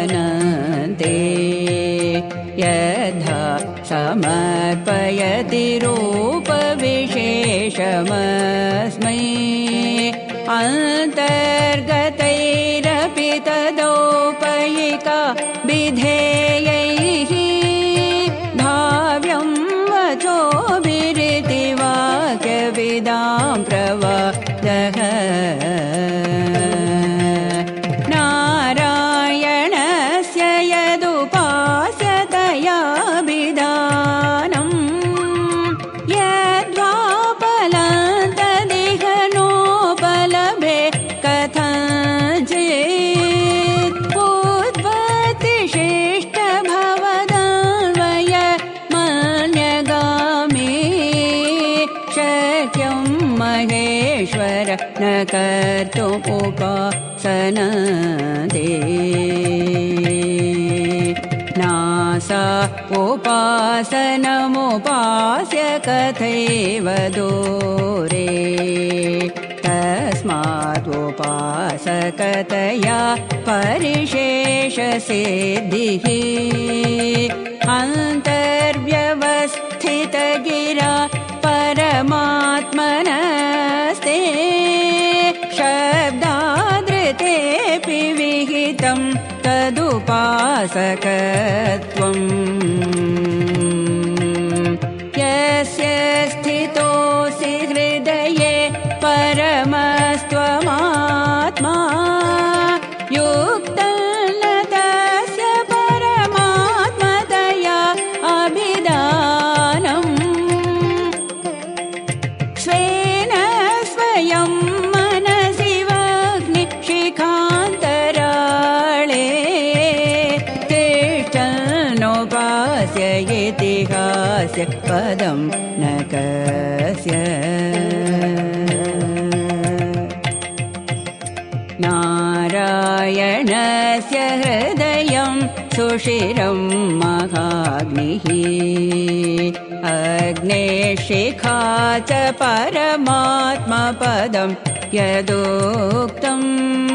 सनन्ते यथा समर्पयति रूपविशेषमस्मै अन्तर्गतैरपि तदौपयिका विधेयैः भाव्यं वचोभिरिति वाक्यविदां प्रवदः नारायणस्य यदुपास्यतयाभिधानम् यद्वापलन्तदिहनोपलभे कथञ्चित् उत्पत्तिशिष्टभवदन्वय मन्यगामि शक्यं महेश्वर न कर्तुमुपासनते नासा उपासनमुपास्य कथैव दूरे तस्मादुपासकतया परिशेषसिद्धिः अन्तर्व्यवस्थितगिरा परमात्मनस्ते शब्दादृतेऽपि विहितं तदुपासकत्वम् यस्य स्थितोऽसि हृदये परमस्त्वमात्मा युक्तं न तस्य परमात्मतया अभिधानम् स्वेन स्वयं मनसि वह्निशिखान्तराळे तिष्ठन्नोपास्य इतिहास्य पदं न कस्य नारायणस्य हृदयं सुषिरं महाग्निः अग्नेशिखा च परमात्मपदं यदुक्तम्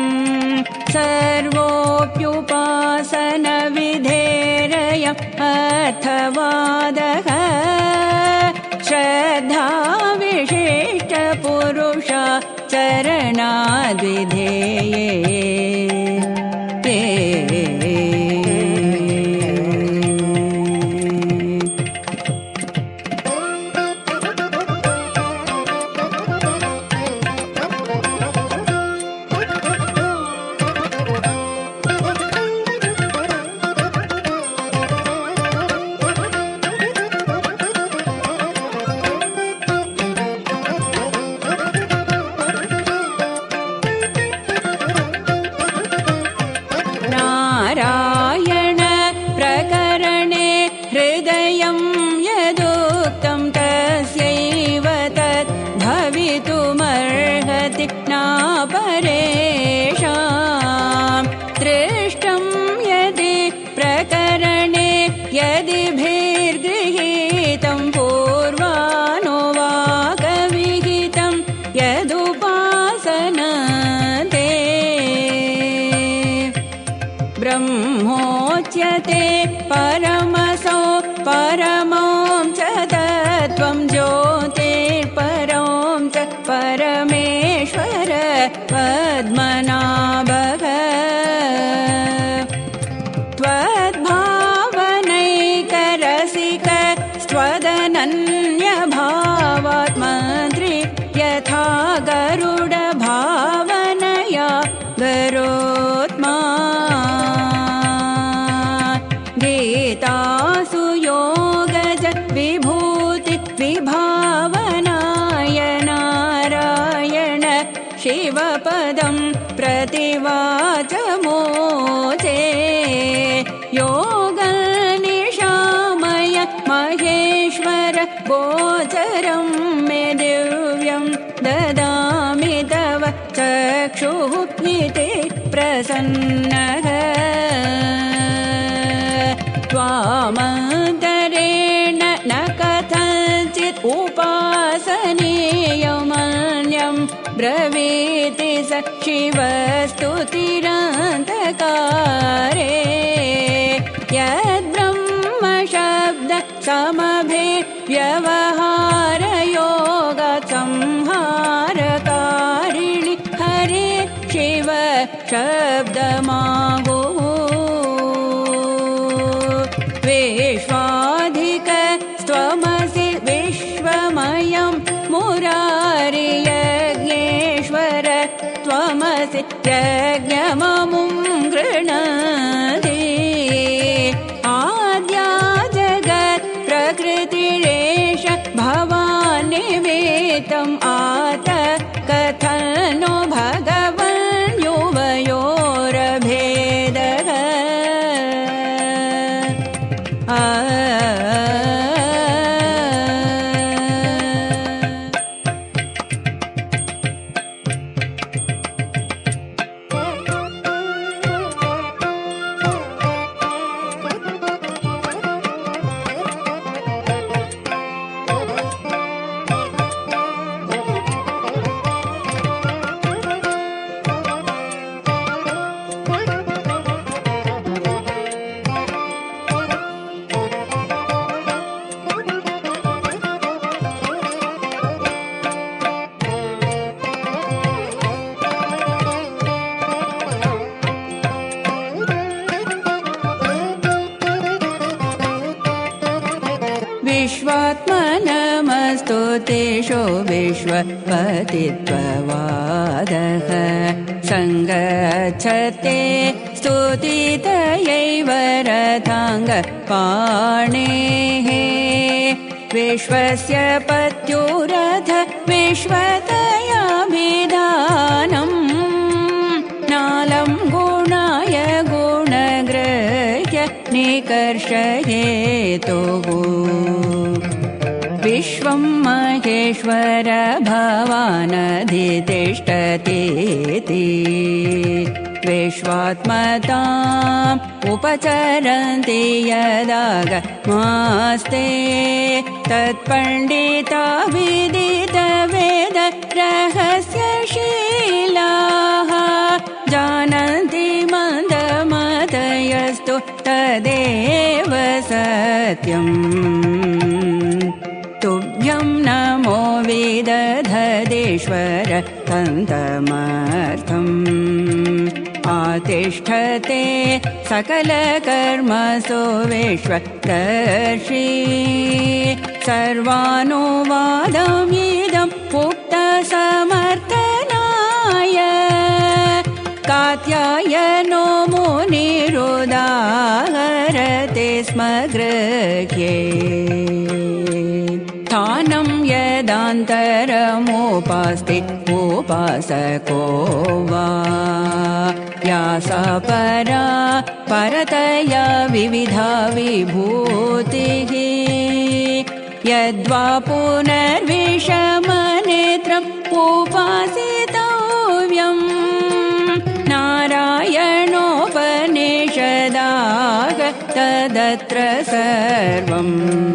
सर्वोऽप्युपासनविधेरयम् अर्थवादः श्रद्धा विशिष्टपुरुषा चरणाद्विधेये नारायण प्रकरणे हृदयं यदुक्तं तस्यैव तद् भवितुमर्हति नापरेषां दृष्टं यदि प्रकरणे यदि भिर्गृहीतं पूर्वानुवाकविहितं यदुपासनते ब्रह्मोच्यते परमसो परमं च तत्त्वं ज्योतिर्परं च परमेश्वर पद्मनाभः त्वद्भावनैकरसिक स्त्वदनन्यभावात्मन्त्री यथा गरुडभावनया गरुत्मा गीतासु योगज विभूति विभावनाय नारायण शिवपदं प्रतिवाच मोचे योगनिशामय महेश्वर गोचरं मे दिव्यं ददामि तव चक्षुः इति प्रसन्नः त्वामन्तरेण न कथञ्चित् उपासनीयमन्यं ब्रवीति स शिवस्तुतिरन्तकारे यद्ब्रह्म शब्द समभिव्यवहारयोगसंहारकारिणि हरे शिव शब्दमाहो विश्वाधिक त्वमसि विश्वमयं मुरारि यज्ञेश्वर त्वमसि यज्ञममुं गृह्णाति आद्या जगत् प्रकृतिरेष भवान् निमित्तम् आत कथनो भगवन् युवयोरभेदः विश्वात्मनमस्तु तेषु विश्वपतित्ववादः सङ्गच्छते स्तुतितयैव रथाङ्गपाणेः विश्वस्य पत्युरथ विश्वतयाभिधानम् नालं गुणाय गुणग्रह्य निकर्षयेतुः विश्वं महेश्वर भवानधितिष्ठतीति विश्वात्मताम् उपचरन्ति यदागमास्ते तत्पण्डिता विदितवेद रहस्यशीलाः जानन्ति मन्दमतयस्तु तदेव सत्यम् तुभ्यं नमो विदधदेश्वर तन्तमर्थम् आतिष्ठते सकलकर्मसु विश्वदर्शी सर्वानुवादम् इदम् उक्तसमर्थनाय कात्यायनो मुनिरुदाहरते स्म गृह्ये स्थानं यदान्तरमुपास्ति उपासको वा यासापरा परतया विविधा विभूतिः यद्वा पुनर्विषमनेत्रम् उपासितव्यम् नारायणोपनिषदाः तदत्र सर्वम्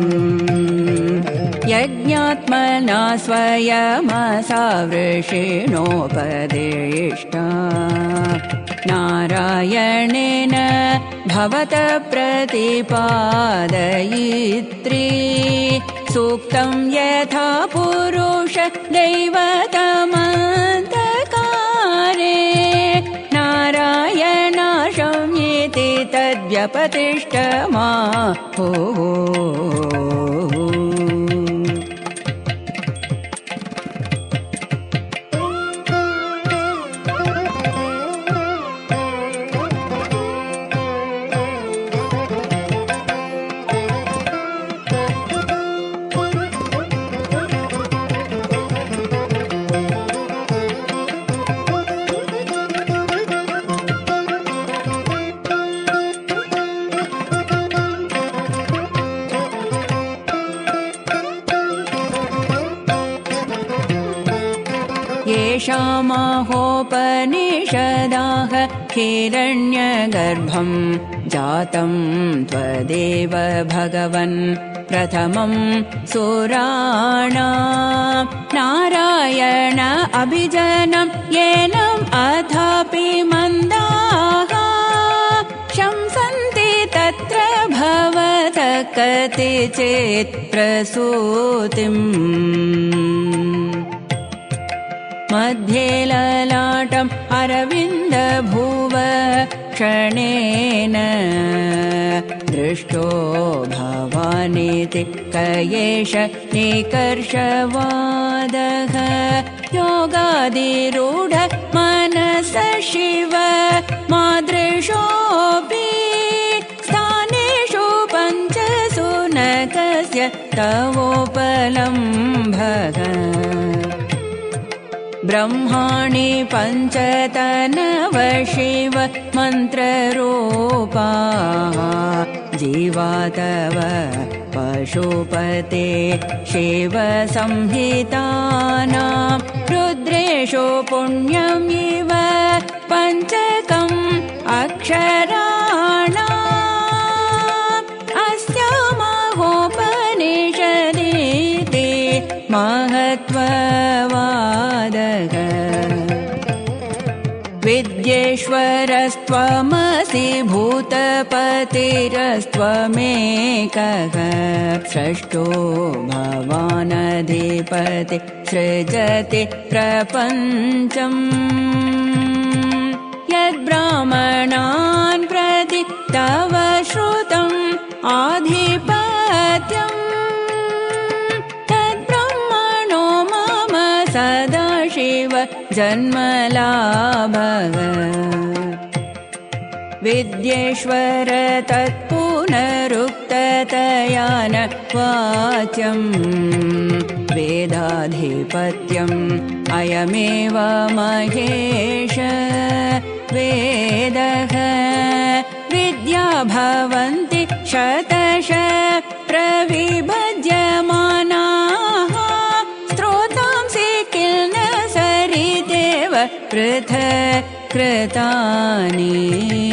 यज्ञात्मना स्वयमसावृषिणोपदिष्टा नारायणेन भवत प्रतिपादयित्री सूक्तं यथा पुरुष दैवतमन्तकारे नारायणाशं इति तद्व्यपतिष्ठमा हो येषामाहोपनिषदाः हिरण्यगर्भं जातं त्वदेव भगवन् प्रथमं सुराणां नारायण अभिजनं येनम् अथापि मन्दाः शंसन्ति तत्र भवतः कतिचित् प्रसूतिम् मध्ये ललाटम् अरविन्दभुव क्षणेन दृष्टो भवानीति क एष निकर्षवादः योगादिरूढ मनस शिव मादृशोऽपि स्थानेषु पञ्चसु नकस्य तवोपलम्भः ब्रह्माणि पञ्चतनव शिव मन्त्ररूपा जीवातव पशुपते शिव संहितानां रुद्रेषु पुण्यम् इव पञ्चकम् अक्षराणाम् अस्यामहोपनिषदिति महत्त्ववादः विद्येश्वरस्त्वमसि भूतपतिरस्त्वमेकः षष्ठो भवानधिपति सृजति प्रपञ्चम् यद्ब्राह्मणान् प्रति तव श्रुतम् आधिपत्यम् तद्ब्रह्मणो मम सदाशिव जन्मलाभः विद्येश्वर तत्पुनरुक्ततया न वाच्यम् वेदाधिपत्यम् अयमेव महेश वेदः विद्या भवन्ति शतश प्रविभज्यमानाः स्तोतांसि किल न सरिदेव पृथक् कृतानि